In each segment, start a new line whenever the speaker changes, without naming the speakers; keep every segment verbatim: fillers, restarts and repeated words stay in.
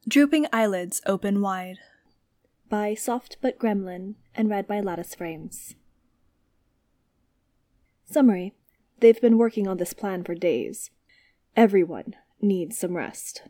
Drooping Eyelids Open Wide.
By Soft But Gremlin, and read by Lattice Frames. Summary. They've been working on this plan for days. Everyone needs some rest.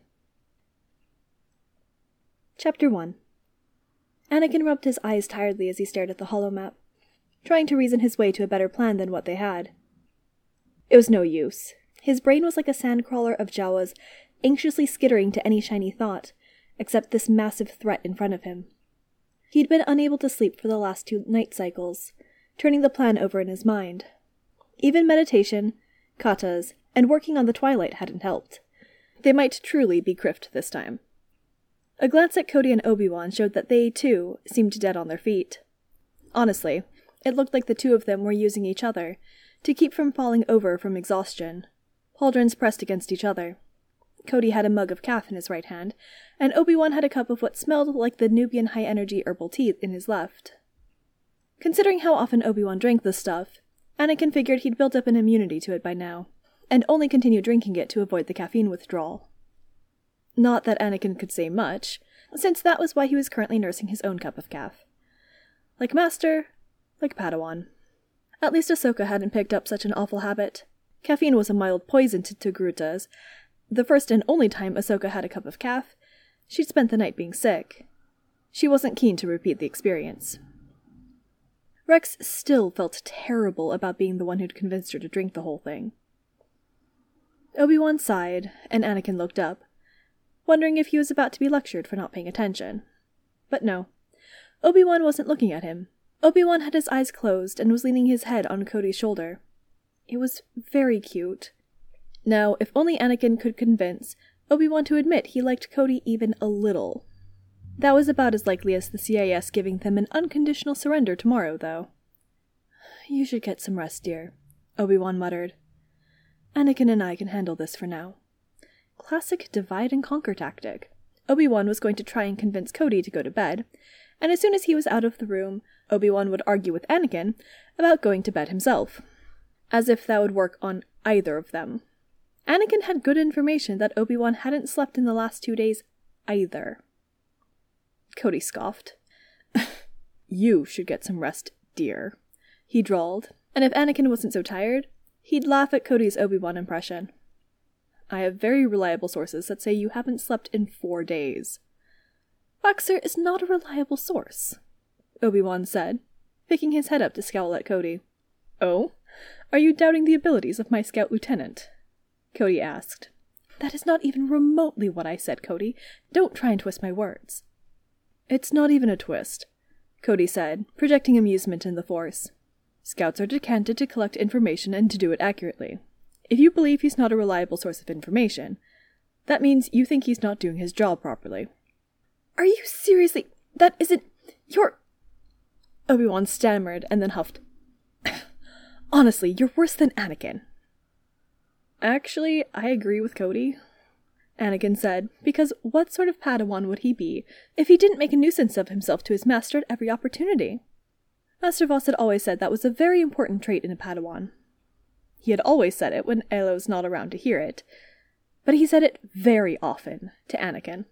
Chapter one. Anakin rubbed his eyes tiredly as he stared at the holomap, trying to reason his way to a better plan than what they had. It was no use. His brain was like a sandcrawler of Jawas, anxiously skittering to any shiny thought, except this massive threat in front of him. He'd been unable to sleep for the last two night cycles, turning the plan over in his mind. Even meditation, katas, and working on the twilight hadn't helped. They might truly be Crift this time. A glance at Cody and Obi-Wan showed that they, too, seemed dead on their feet. Honestly, it looked like the two of them were using each other to keep from falling over from exhaustion. Pauldrons pressed against each other. Cody had a mug of caf in his right hand, and Obi-Wan had a cup of what smelled like the Nubian high-energy herbal tea in his left. Considering how often Obi-Wan drank this stuff, Anakin figured he'd built up an immunity to it by now, and only continued drinking it to avoid the caffeine withdrawal. Not that Anakin could say much, since that was why he was currently nursing his own cup of caf. Like Master, like Padawan. At least Ahsoka hadn't picked up such an awful habit. Caffeine was a mild poison to Togrutas. The first and only time Ahsoka had a cup of caf, she'd spent the night being sick. She wasn't keen to repeat the experience. Rex still felt terrible about being the one who'd convinced her to drink the whole thing. Obi-Wan sighed, and Anakin looked up, wondering if he was about to be lectured for not paying attention. But no, Obi-Wan wasn't looking at him. Obi-Wan had his eyes closed and was leaning his head on Cody's shoulder. It was very cute. Now, if only Anakin could convince Obi-Wan to admit he liked Cody even a little. That was about as likely as the C I S giving them an unconditional surrender tomorrow, though. "You should get some rest, dear," Obi-Wan muttered. "Anakin and I can handle this for now." Classic divide-and-conquer tactic. Obi-Wan was going to try and convince Cody to go to bed, and as soon as he was out of the room, Obi-Wan would argue with Anakin about going to bed himself. As if that would work on either of them. Anakin had good information that Obi-Wan hadn't slept in the last two days either. Cody scoffed. "You should get some rest, dear," he drawled, and if Anakin wasn't so tired, he'd laugh at Cody's Obi-Wan impression. "I have very reliable sources that say you haven't slept in four days. "Waxer is not a reliable source," Obi-Wan said, picking his head up to scowl at Cody. "Oh? Are you doubting the abilities of my scout lieutenant?" Cody asked. "That is not even remotely what I said, Cody. Don't try and twist my words." "It's not even a twist," Cody said, projecting amusement in the Force. "Scouts are decanted to collect information and to do it accurately. If you believe he's not a reliable source of information, that means you think he's not doing his job properly." "Are you seriously? That isn't... You're..." Obi-Wan stammered and then huffed. "Honestly, you're worse than Anakin." "Actually, I agree with Cody," Anakin said, because what sort of Padawan would he be if he didn't make a nuisance of himself to his master at every opportunity? Master Voss had always said that was a very important trait in a Padawan. He had always said it when Aayla was not around to hear it, but he said it very often to Anakin.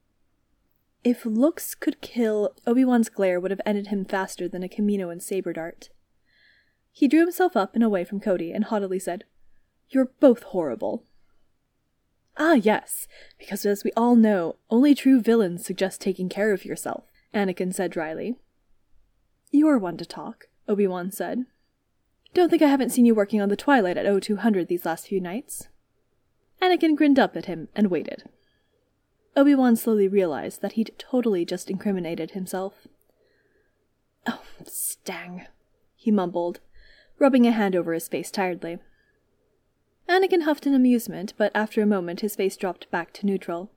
If looks could kill, Obi-Wan's glare would have ended him faster than a Kaminoan saber dart. He drew himself up and away from Cody and haughtily said, "You're both horrible." "Ah, yes, because as we all know, only true villains suggest taking care of yourself," Anakin said dryly. "You're one to talk," Obi-Wan said. "Don't think I haven't seen you working on the twilight at O two hundred these last few nights." Anakin grinned up at him and waited. Obi-Wan slowly realized that he'd totally just incriminated himself. "Oh, Stang," he mumbled, rubbing a hand over his face tiredly. Anakin huffed in amusement, but after a moment his face dropped back to neutral.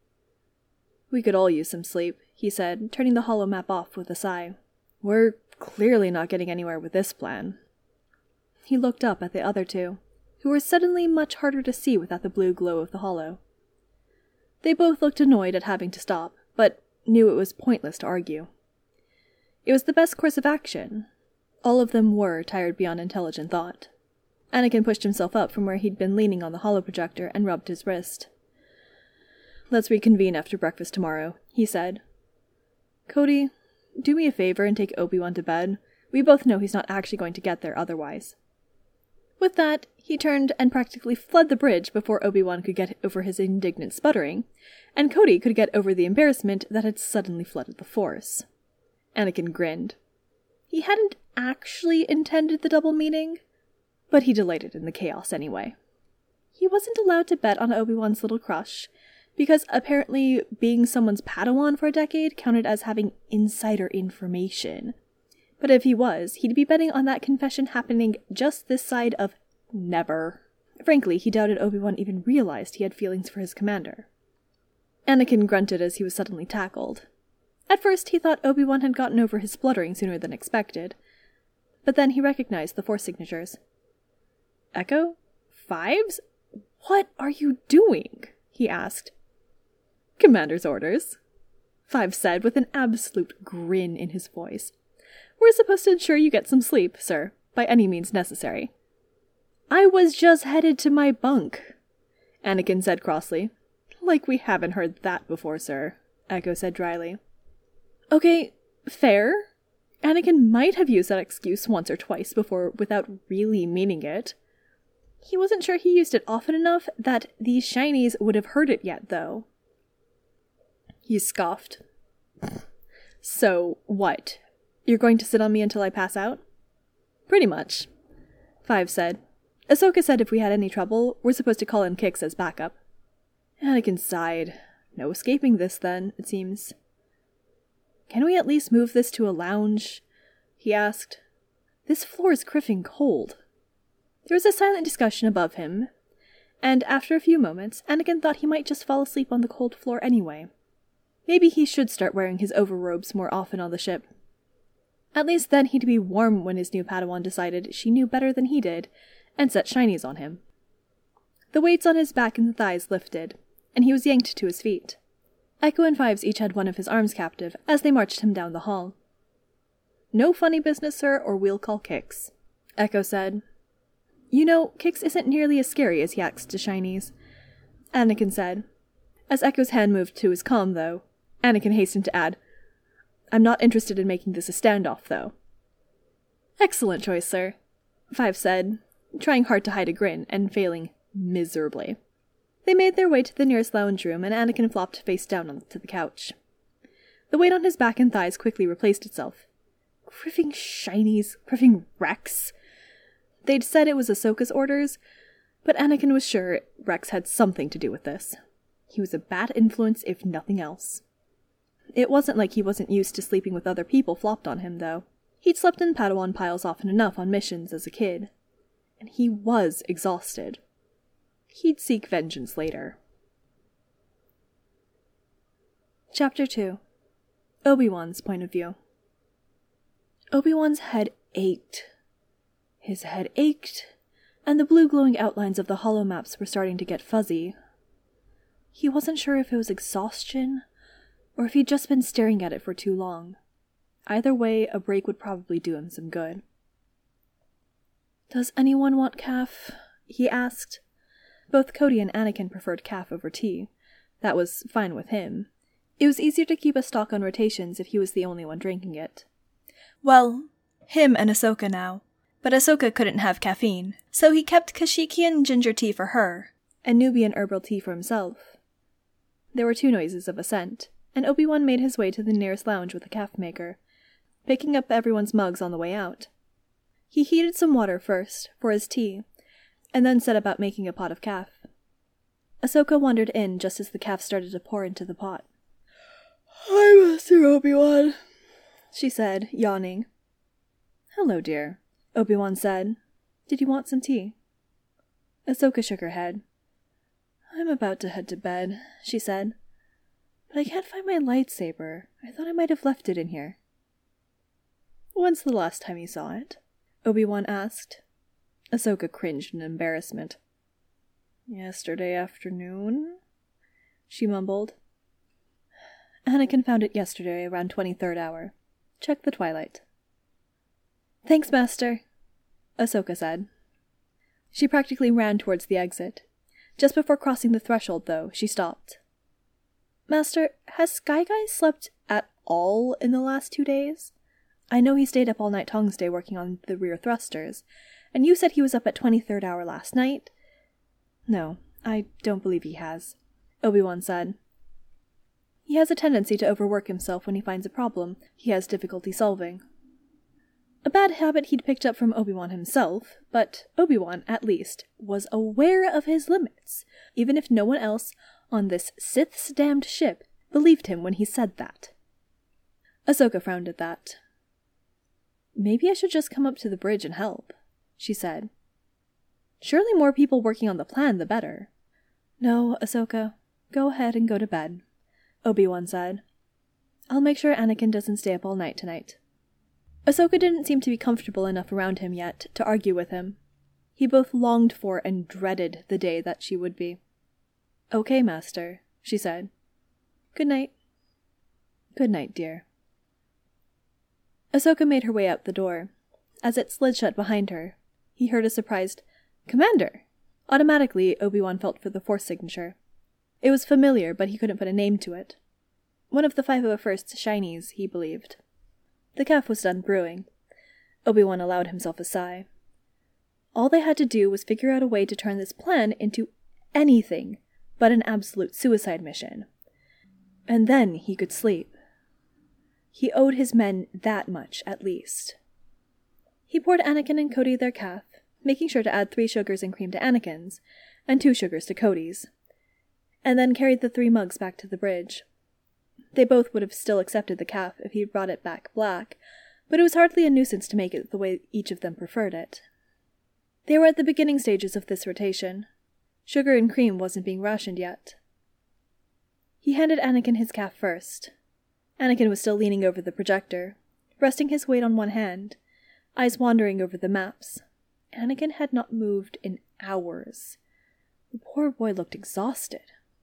"We could all use some sleep," he said, turning the holomap off with a sigh. "We're clearly not getting anywhere with this plan." He looked up at the other two, who were suddenly much harder to see without the blue glow of the holo. They both looked annoyed at having to stop, but knew it was pointless to argue. It was the best course of action. All of them were tired beyond intelligent thought. Anakin pushed himself up from where he'd been leaning on the holoprojector and rubbed his wrist. Let's reconvene after breakfast tomorrow, he said. Cody, do me a favor and take Obi-Wan to bed. We both know he's not actually going to get there otherwise. With that, he turned and practically fled the bridge before Obi-Wan could get over his indignant sputtering, and Cody could get over the embarrassment that had suddenly flooded the Force. Anakin grinned. He hadn't actually intended the double meaning, but he delighted in the chaos anyway. He wasn't allowed to bet on Obi-Wan's little crush, because apparently being someone's Padawan for a decade counted as having insider information. But if he was, he'd be betting on that confession happening just this side of never. Frankly, he doubted Obi-Wan even realized he had feelings for his commander. Anakin grunted as he was suddenly tackled. At first, he thought Obi-Wan had gotten over his spluttering sooner than expected, but then he recognized the Force signatures. Echo? Fives? What are you doing? He asked. Commander's orders, Fives said with an absolute grin in his voice. We're supposed to ensure you get some sleep, sir, by any means necessary. I was just headed to my bunk, Anakin said crossly. Like we haven't heard that before, sir, Echo said dryly. Okay, fair. Anakin might have used that excuse once or twice before without really meaning it. He wasn't sure he used it often enough that these shinies would have heard it yet, though. He scoffed. So, what? You're going to sit on me until I pass out? Pretty much, Five said. Ahsoka said if we had any trouble, we're supposed to call in Kix as backup. Anakin sighed. No escaping this, then, it seems. Can we at least move this to a lounge? He asked. This floor is criffing cold. There was a silent discussion above him, and after a few moments, Anakin thought he might just fall asleep on the cold floor anyway. Maybe he should start wearing his overrobes more often on the ship. At least then he'd be warm when his new Padawan decided she knew better than he did, and set shinies on him. The weights on his back and thighs lifted, and he was yanked to his feet. Echo and Fives each had one of his arms captive as they marched him down the hall. No funny business, sir, or we'll call Kix, Echo said. You know, Kix isn't nearly as scary as he acts to shinies, Anakin said. As Echo's hand moved to his comm, though, Anakin hastened to add, I'm not interested in making this a standoff, though. Excellent choice, sir, Five said, trying hard to hide a grin and failing miserably. They made their way to the nearest lounge room, and Anakin flopped face down onto the couch. The weight on his back and thighs quickly replaced itself. Criffing shinies, criffing Rex. They'd said it was Ahsoka's orders, but Anakin was sure Rex had something to do with this. He was a bad influence, if nothing else. It wasn't like he wasn't used to sleeping with other people flopped on him, though. He'd slept in Padawan piles often enough on missions as a kid. And he was exhausted. He'd seek vengeance later. Chapter two. Obi-Wan's Point of View. Obi-Wan's head ached. His head ached, and the blue glowing outlines of the holomaps were starting to get fuzzy. He wasn't sure if it was exhaustion, or if he'd just been staring at it for too long. Either way, a break would probably do him some good. Does anyone want caf? He asked. Both Cody and Anakin preferred caf over tea. That was fine with him. It was easier to keep a stock on rotations if he was the only one drinking it.
Well, him and Ahsoka now. But Ahsoka couldn't have caffeine, so he kept Kashyyykian ginger tea for her,
and Nubian herbal tea for himself. There were two noises of assent, and Obi-Wan made his way to the nearest lounge with a caf maker, picking up everyone's mugs on the way out. He heated some water first, for his tea, and then set about making a pot of caf. Ahsoka wandered in just as the caf started to pour into the pot. "Hi, Master Obi-Wan," she said, yawning. "Hello, dear," Obi-Wan said. "Did you want some tea?" Ahsoka shook her head. "I'm about to head to bed," she said. "But I can't find my lightsaber. I thought I might have left it in here." "When's the last time you saw it?" Obi-Wan asked. Ahsoka cringed in embarrassment. "Yesterday afternoon?" she mumbled. "Anakin found it yesterday around twenty-third hour. Check the twilight." "Thanks, Master," Ahsoka said. She practically ran towards the exit. Just before crossing the threshold, though, she stopped. Master, has Sky Guy slept at all in the last two days? I know he stayed up all night Tongs Day working on the rear thrusters, and you said he was up at twenty-third hour last night. No, I don't believe he has, Obi-Wan said. He has a tendency to overwork himself when he finds a problem he has difficulty solving. A bad habit he'd picked up from Obi-Wan himself, but Obi-Wan, at least, was aware of his limits, even if no one else on this Sith's damned ship believed him when he said that. Ahsoka frowned at that. Maybe I should just come up to the bridge and help, she said. Surely more people working on the plan, the better. No, Ahsoka, go ahead and go to bed, Obi-Wan said. I'll make sure Anakin doesn't stay up all night tonight. Ahsoka didn't seem to be comfortable enough around him yet to argue with him. He both longed for and dreaded the day that she would be. Okay, Master, she said. Good night. Good night, dear. Ahsoka made her way out the door. As it slid shut behind her, he heard a surprised, Commander! Automatically, Obi-Wan felt for the Force signature. It was familiar, but he couldn't put a name to it. One of the five oh first's shinies, he believed. The calf was done brewing. Obi-Wan allowed himself a sigh. All they had to do was figure out a way to turn this plan into anything but an absolute suicide mission. And then he could sleep. He owed his men that much, at least. He poured Anakin and Cody their calf, making sure to add three sugars and cream to Anakin's, and two sugars to Cody's, and then carried the three mugs back to the bridge. They both would have still accepted the calf if he'd brought it back black, but it was hardly a nuisance to make it the way each of them preferred it. They were at the beginning stages of this rotation. Sugar and cream wasn't being rationed yet. He handed Anakin his calf first. Anakin was still leaning over the projector, resting his weight on one hand, eyes wandering over the maps. Anakin had not moved in hours. The poor boy looked exhausted.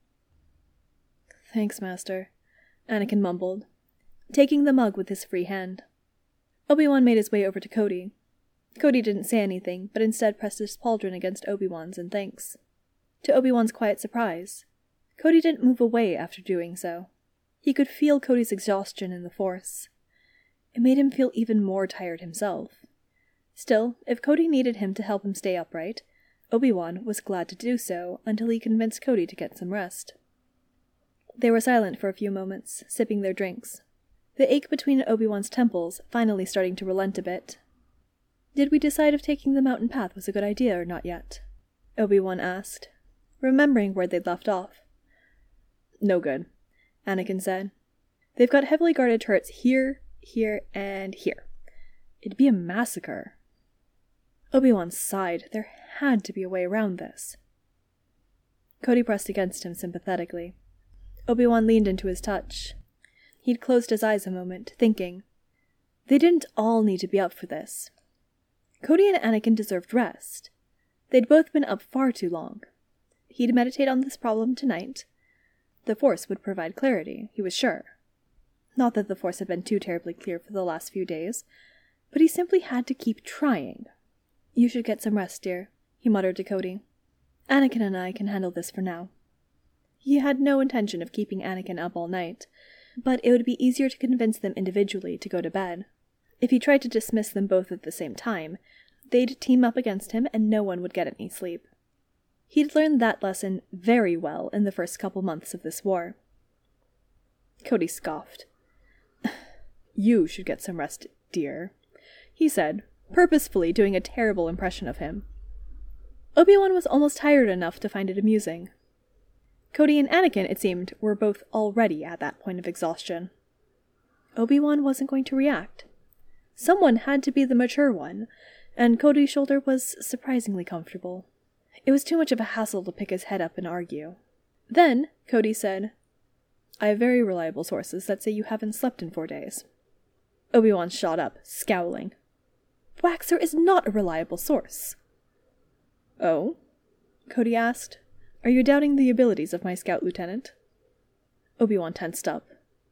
Thanks, Master, Anakin mumbled, taking the mug with his free hand. Obi-Wan made his way over to Cody. Cody didn't say anything, but instead pressed his pauldron against Obi-Wan's in thanks. To Obi-Wan's quiet surprise, Cody didn't move away after doing so. He could feel Cody's exhaustion in the Force. It made him feel even more tired himself. Still, if Cody needed him to help him stay upright, Obi-Wan was glad to do so until he convinced Cody to get some rest. They were silent for a few moments, sipping their drinks, the ache between Obi-Wan's temples finally starting to relent a bit. Did we decide if taking the mountain path was a good idea or not yet? Obi-Wan asked, remembering where they'd left off. No good, Anakin said. They've got heavily guarded turrets here, here, and here. It'd be a massacre. Obi-Wan sighed. There had to be a way around this. Cody pressed against him sympathetically. Obi-Wan leaned into his touch. He'd closed his eyes a moment, thinking. They didn't all need to be up for this. Cody and Anakin deserved rest. They'd both been up far too long. He'd meditate on this problem tonight. The Force would provide clarity, he was sure. Not that the Force had been too terribly clear for the last few days, but he simply had to keep trying. You should get some rest, dear, he muttered to Cody. Anakin and I can handle this for now. He had no intention of keeping Anakin up all night, but it would be easier to convince them individually to go to bed. If he tried to dismiss them both at the same time, they'd team up against him and no one would get any sleep. He'd learned that lesson very well in the first couple months of this war. Cody scoffed. You should get some rest, dear, he said, purposefully doing a terrible impression of him. Obi-Wan was almost tired enough to find it amusing. Cody and Anakin, it seemed, were both already at that point of exhaustion. Obi-Wan wasn't going to react. Someone had to be the mature one, and Cody's shoulder was surprisingly comfortable. It was too much of a hassle to pick his head up and argue. Then, Cody said, I have very reliable sources that say you haven't slept in four days. Obi-Wan shot up, scowling. Waxer is not a reliable source. Oh? Cody asked. Are you doubting the abilities of my scout lieutenant? Obi-Wan tensed up.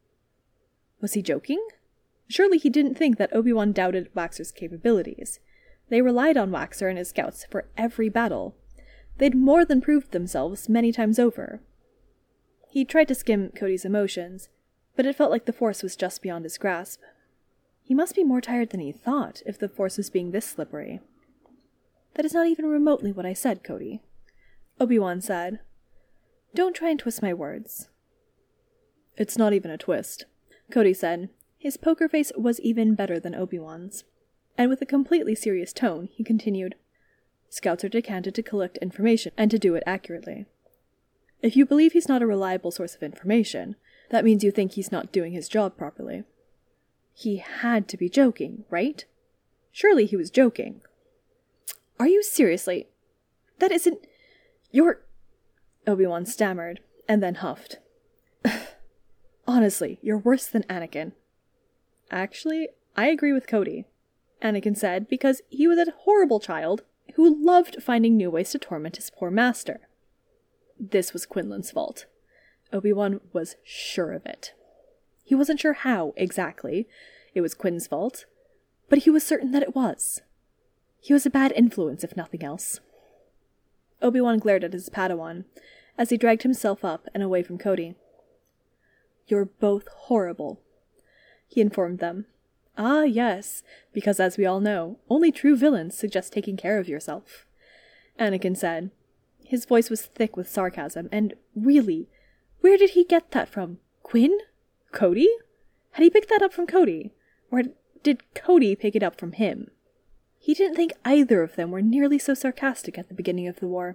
Was he joking? Surely he didn't think that Obi-Wan doubted Waxer's capabilities. They relied on Waxer and his scouts for every battle. They'd more than proved themselves many times over. He tried to skim Cody's emotions, but it felt like the Force was just beyond his grasp. He must be more tired than he thought, if the Force was being this slippery. That is not even remotely what I said, Cody, Obi-Wan said. Don't try and twist my words. It's not even a twist, Cody said. His poker face was even better than Obi-Wan's. And with a completely serious tone, he continued, Scouts are decanted to collect information and to do it accurately. If you believe he's not a reliable source of information, that means you think he's not doing his job properly. He had to be joking, right? Surely he was joking. Are you seriously? That isn't... You're... Obi-Wan stammered, and then huffed. Honestly, you're worse than Anakin. Actually, I agree with Cody, Anakin said, because he was a horrible child who loved finding new ways to torment his poor master. This was Quinlan's fault. Obi-Wan was sure of it. He wasn't sure how, exactly, it was Quinn's fault, but he was certain that it was. He was a bad influence, if nothing else. Obi-Wan glared at his Padawan, as he dragged himself up and away from Cody. You're both horrible, he informed them. Ah, yes, because as we all know, only true villains suggest taking care of yourself, Anakin said. His voice was thick with sarcasm, and really, where did he get that from? Quinn? Cody? Had he picked that up from Cody? Or did Cody pick it up from him? He didn't think either of them were nearly so sarcastic at the beginning of the war.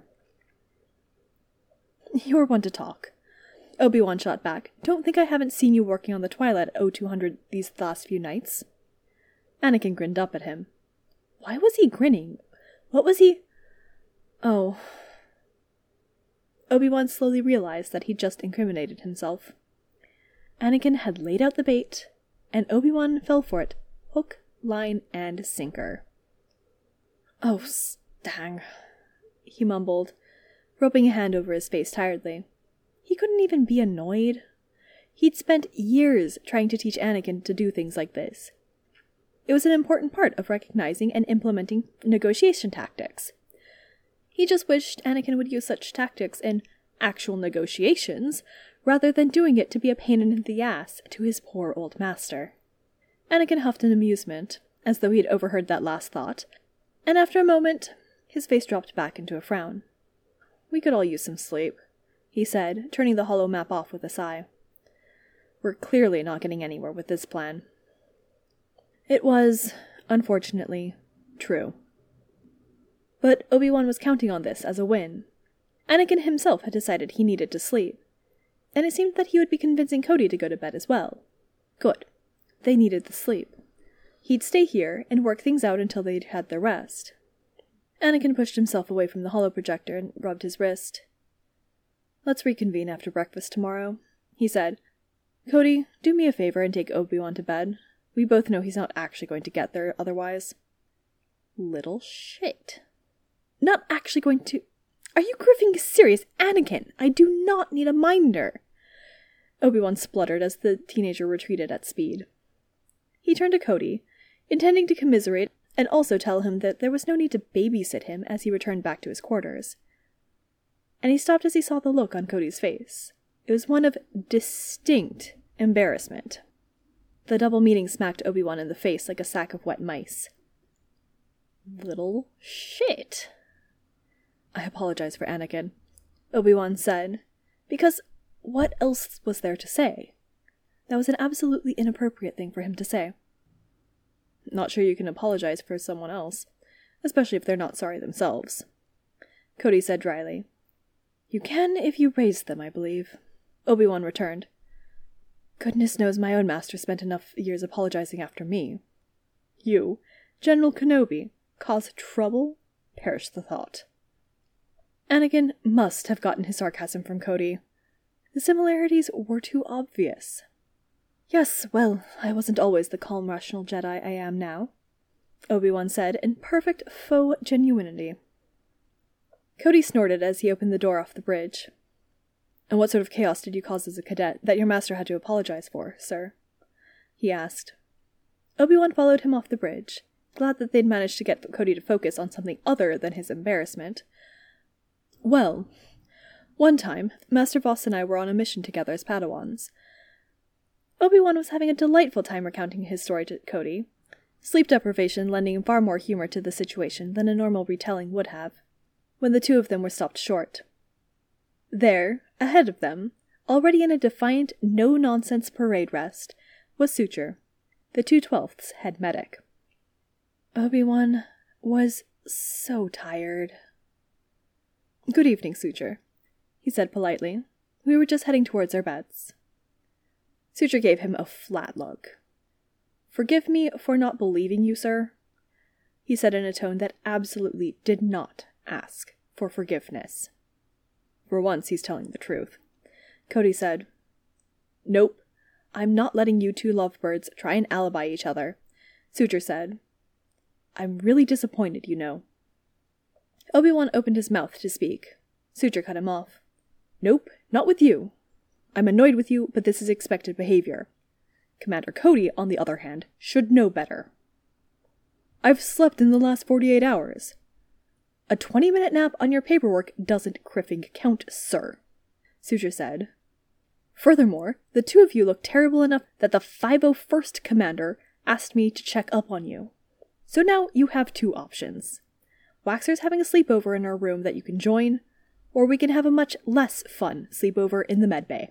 You're one to talk, Obi-Wan shot back. Don't think I haven't seen you working on the Twilight at O two hundred these last few nights. Anakin grinned up at him. Why was he grinning? What was he... Oh... Obi-Wan slowly realized that he'd just incriminated himself. Anakin had laid out the bait, and Obi-Wan fell for it, hook, line, and sinker. Oh, stang, he mumbled, rubbing a hand over his face tiredly. He couldn't even be annoyed. He'd spent years trying to teach Anakin to do things like this. It was an important part of recognizing and implementing negotiation tactics. He just wished Anakin would use such tactics in actual negotiations, rather than doing it to be a pain in the ass to his poor old master. Anakin huffed in amusement, as though he had overheard that last thought, and after a moment, his face dropped back into a frown. We could all use some sleep, he said, turning the hollow map off with a sigh. We're clearly not getting anywhere with this plan. It was, unfortunately, true. But Obi-Wan was counting on this as a win. Anakin himself had decided he needed to sleep, and it seemed that he would be convincing Cody to go to bed as well. Good. They needed the sleep. He'd stay here and work things out until they'd had their rest. Anakin pushed himself away from the holoprojector and rubbed his wrist. Let's reconvene after breakfast tomorrow, he said. Cody, do me a favor and take Obi-Wan to bed. We both know he's not actually going to get there otherwise. Little shit. Not actually going to... Are you griffing serious, Anakin? I do not need a minder. Obi-Wan spluttered as the teenager retreated at speed. He turned to Cody, intending to commiserate and also tell him that there was no need to babysit him as he returned back to his quarters. And he stopped as he saw the look on Cody's face. It was one of distinct embarrassment. The double meaning smacked Obi-Wan in the face like a sack of wet mice. Little shit. I apologize for Anakin, Obi-Wan said, because what else was there to say? That was an absolutely inappropriate thing for him to say. Not sure you can apologize for someone else, especially if they're not sorry themselves, Cody said dryly. You can if you raised them, I believe, Obi-Wan returned. Goodness knows my own master spent enough years apologizing after me. You, General Kenobi, cause trouble? Perish the thought. Anakin must have gotten his sarcasm from Cody. The similarities were too obvious. Yes, well, I wasn't always the calm, rational Jedi I am now, Obi-Wan said in perfect faux genuinity. Cody snorted as he opened the door off the bridge. And what sort of chaos did you cause as a cadet that your master had to apologize for, sir? He asked. Obi-Wan followed him off the bridge, glad that they'd managed to get Cody to focus on something other than his embarrassment. Well, One time, Master Voss and I were on a mission together as Padawans. Obi-Wan was having a delightful time recounting his story to Cody, sleep deprivation lending far more humor to the situation than a normal retelling would have, when the two of them were stopped short. There, ahead of them, already in a defiant, no-nonsense parade rest, was Suture, the two twelfths head medic. Obi-Wan was so tired. "Good evening, Suture," he said politely. "We were just heading towards our beds." Suture gave him a flat look. "Forgive me for not believing you, sir," he said in a tone that absolutely did not ask for forgiveness. "For once, he's telling the truth." Cody said, "Nope, I'm not letting you two lovebirds try and alibi each other," Suture said. "I'm really disappointed, you know." Obi-Wan opened his mouth to speak. Suture cut him off. "Nope, not with you. I'm annoyed with you, but this is expected behavior. Commander Cody, on the other hand, should know better." "I've slept in the last forty-eight hours. "A twenty-minute nap on your paperwork doesn't criffing count, sir," Suture said. "Furthermore, the two of you look terrible enough that the five oh first Commander asked me to check up on you. So now you have two options. Waxer's having a sleepover in our room that you can join, or we can have a much less fun sleepover in the medbay."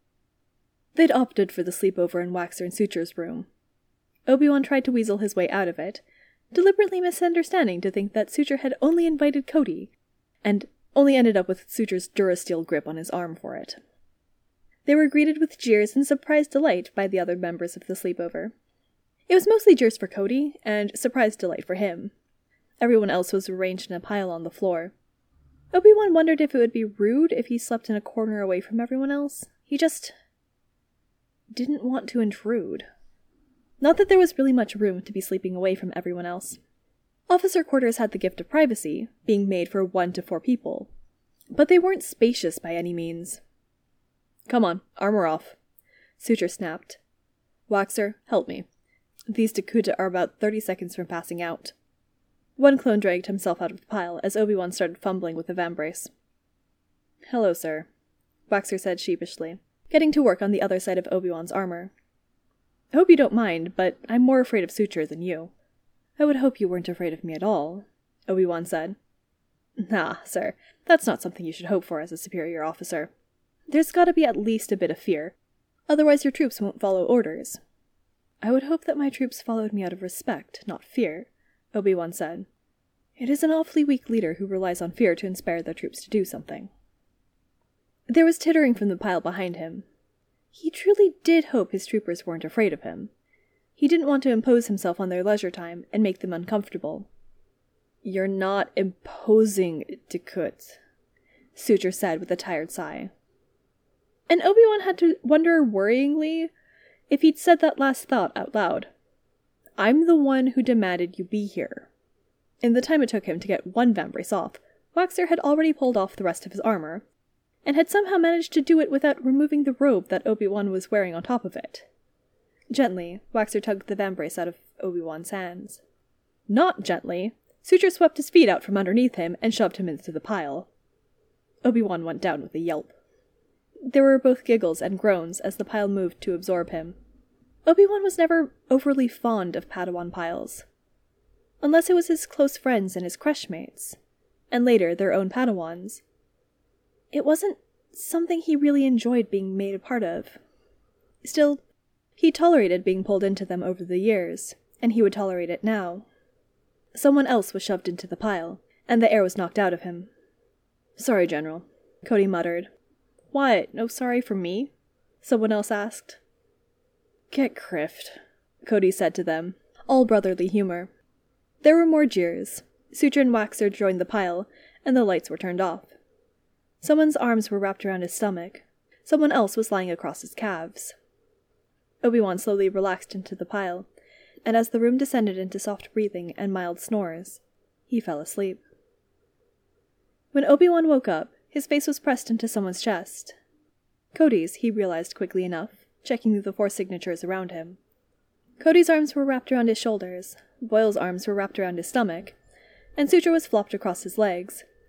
They'd opted for the sleepover in Waxer and Suture's room. Obi-Wan tried to weasel his way out of it, deliberately misunderstanding to think that Suture had only invited Cody, and only ended up with Suture's Durasteel grip on his arm for it. They were greeted with jeers and surprised delight by the other members of the sleepover. It was mostly jeers for Cody, and surprised delight for him. Everyone else was arranged in a pile on the floor. Obi-Wan wondered if it would be rude if he slept in a corner away from everyone else. He just didn't want to intrude. Not that there was really much room to be sleeping away from everyone else. Officer quarters had the gift of privacy, being made for one to four people. But they weren't spacious by any means. "Come on, armor off," Suture snapped. "Waxer, help me. These Dakuta are about thirty seconds from passing out." One clone dragged himself out of the pile as Obi-Wan started fumbling with the vambrace. "Hello, sir," Waxer said sheepishly, getting to work on the other side of Obi-Wan's armor. "I hope you don't mind, but I'm more afraid of Suture than you." "I would hope you weren't afraid of me at all," Obi-Wan said. "Nah, sir, that's not something you should hope for as a superior officer. There's gotta be at least a bit of fear, otherwise your troops won't follow orders." "I would hope that my troops followed me out of respect, not fear," Obi-Wan said. "It is an awfully weak leader who relies on fear to inspire their troops to do something." There was tittering from the pile behind him. He truly did hope his troopers weren't afraid of him. He didn't want to impose himself on their leisure time and make them uncomfortable. "You're not imposing, Dakut," Suture said with a tired sigh. And Obi-Wan had to wonder worryingly if he'd said that last thought out loud. "I'm the one who demanded you be here." In the time it took him to get one vambrace off, Waxer had already pulled off the rest of his armor, and had somehow managed to do it without removing the robe that Obi-Wan was wearing on top of it. Gently, Waxer tugged the vambrace out of Obi-Wan's hands. Not gently, Suture swept his feet out from underneath him and shoved him into the pile. Obi-Wan went down with a yelp. There were both giggles and groans as the pile moved to absorb him. Obi-Wan was never overly fond of Padawan piles. Unless it was his close friends and his crushmates, and later their own Padawans. It wasn't something he really enjoyed being made a part of. Still, he tolerated being pulled into them over the years, and he would tolerate it now. Someone else was shoved into the pile, and the air was knocked out of him. "Sorry, General," Cody muttered. "What, no sorry for me?" someone else asked. "Get criffed," Cody said to them, all brotherly humor. There were more jeers. Suture and Waxer joined the pile, and the lights were turned off. Someone's arms were wrapped around his stomach. Someone else was lying across his calves. Obi-Wan slowly relaxed into the pile, and as the room descended into soft breathing and mild snores, he fell asleep. When Obi-Wan woke up, his face was pressed into someone's chest. Cody's, he realized quickly enough, checking the four signatures around him. Cody's arms were wrapped around his shoulders, Boyle's arms were wrapped around his stomach, and Suture was flopped across his legs,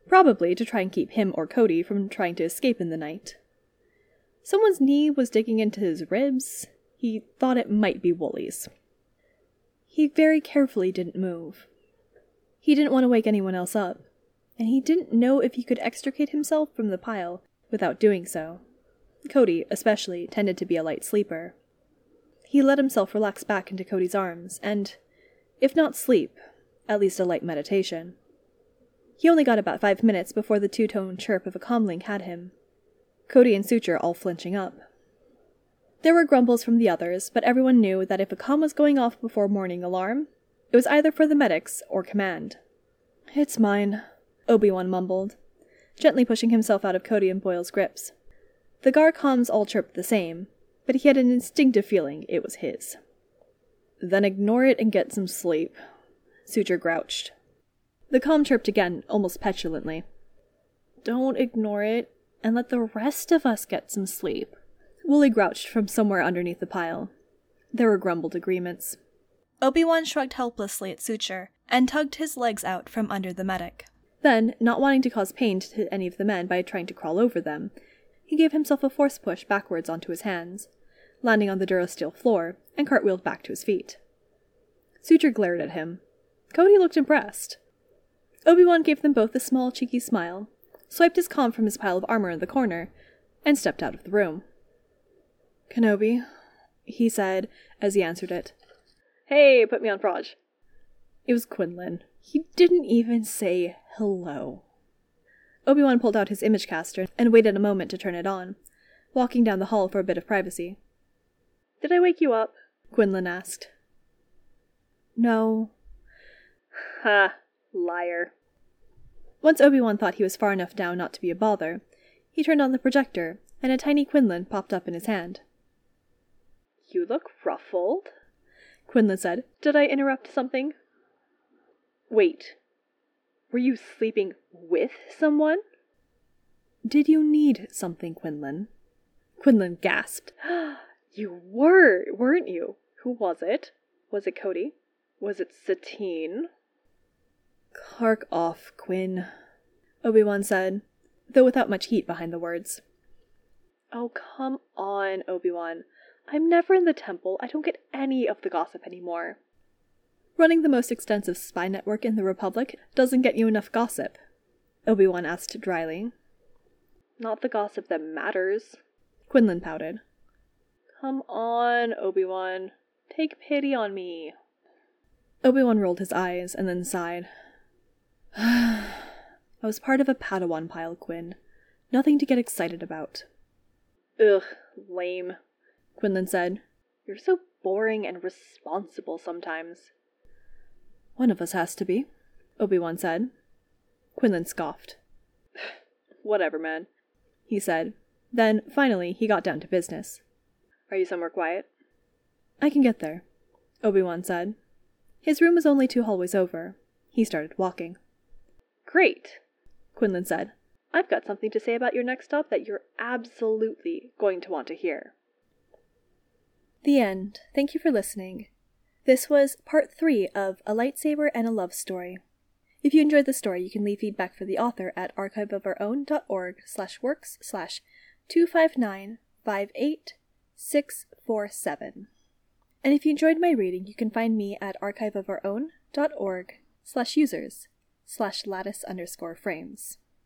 probably to try and keep him or Cody from trying to escape in the night. Someone's knee was digging into his ribs. He thought it might be Wooly's. He very carefully didn't move. He didn't want to wake anyone else up, and he didn't know if he could extricate himself from the pile without doing so. Cody, especially, tended to be a light sleeper. He let himself relax back into Cody's arms, and, if not sleep, at least a light meditation. He only got about five minutes before the two-tone chirp of a comlink had him. Cody and Suture all flinching up. There were grumbles from the others, but everyone knew that if a comm was going off before morning alarm, it was either for the medics or command. "It's mine," Obi-Wan mumbled, gently pushing himself out of Cody and Boyle's grips. The Gar comms all chirped the same, but he had an instinctive feeling it was his. "Then ignore it and get some sleep," Suture grouched. The comm chirped again, almost petulantly. "Don't ignore it, and let the rest of us get some sleep," Wooly grouched from somewhere underneath the pile. There were grumbled agreements.
Obi-Wan shrugged helplessly at Suture and tugged his legs out from under the medic.
Then, not wanting to cause pain to any of the men by trying to crawl over them, he gave himself a force push backwards onto his hands, landing on the Durasteel floor, and cartwheeled back to his feet. Suture glared at him. Cody looked impressed. Obi-Wan gave them both a small, cheeky smile, swiped his comm from his pile of armor in the corner, and stepped out of the room. "Kenobi," he said, as he answered it. "Hey, put me on Proj." It was Quinlan. He didn't even say hello. Obi-Wan pulled out his image caster and waited a moment to turn it on, walking down the hall for a bit of privacy. "Did I wake you up?" Quinlan asked. "No." "Ha, liar." Once Obi-Wan thought he was far enough down not to be a bother, he turned on the projector, and a tiny Quinlan popped up in his hand. "You look ruffled," Quinlan said. "Did I interrupt something?" "Wait. Were you sleeping with someone?" "Did you need something, Quinlan?" Quinlan gasped. "You were, weren't you? Who was it? Was it Cody? Was it Satine?" "Clark off, Quinn," Obi-Wan said, though without much heat behind the words. "Oh, come on, Obi-Wan. I'm never in the temple. I don't get any of the gossip anymore." "Running the most extensive spy network in the Republic doesn't get you enough gossip?" Obi-Wan asked dryly. "Not the gossip that matters," Quinlan pouted. "Come on, Obi-Wan. Take pity on me." Obi-Wan rolled his eyes and then sighed. "I was part of a Padawan pile, Quinn. Nothing to get excited about." "Ugh, lame," Quinlan said. "You're so boring and responsible sometimes." "One of us has to be," Obi-Wan said. Quinlan scoffed. "Whatever, man," he said. Then, finally, he got down to business. "Are you somewhere quiet?" "I can get there," Obi-Wan said. His room was only two hallways over. He started walking. "Great," Quinlan said. "I've got something to say about your next stop that you're absolutely going to want to hear."
The end. Thank you for listening. This was part three of A Lightsaber and a Love Story. If you enjoyed the story, you can leave feedback for the author at archiveofourown.org slash works slash two five nine five eight six four seven. And if you enjoyed my reading, you can find me at archiveofourown.org slash users slash lattice underscore frames.